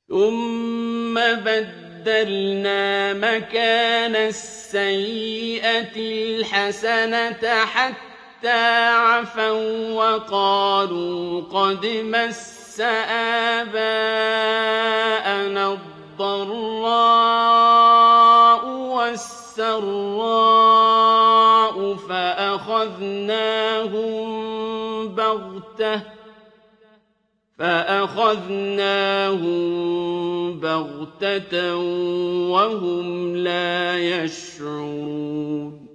ثُمَّ بَدَّلْنَا مَكَانَ السَّيِّئَةِ الْحَسَنَةَ حَتَّىٰ عَفَوا وَّقَالُوا قَدْ مَسَّ آبَاءَنَا الضَّرَّاءُ وَالسَّرَّاءُ فَأَخَذْنَاهُم بَغْتَةً وَهُمْ لَا يَشْعُرُونَ